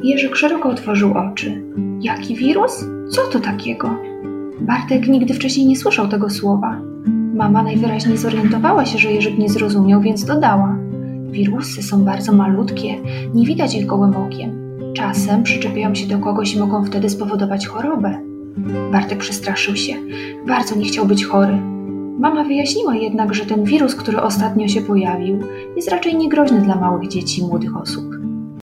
Jerzyk szeroko otworzył oczy. Jaki wirus? Co to takiego? Bartek nigdy wcześniej nie słyszał tego słowa. Mama najwyraźniej zorientowała się, że Jerzyk nie zrozumiał, więc dodała. Wirusy są bardzo malutkie, nie widać ich gołym okiem. Czasem przyczepiają się do kogoś i mogą wtedy spowodować chorobę. Bartek przestraszył się. Bardzo nie chciał być chory. Mama wyjaśniła jednak, że ten wirus, który ostatnio się pojawił, jest raczej niegroźny dla małych dzieci i młodych osób.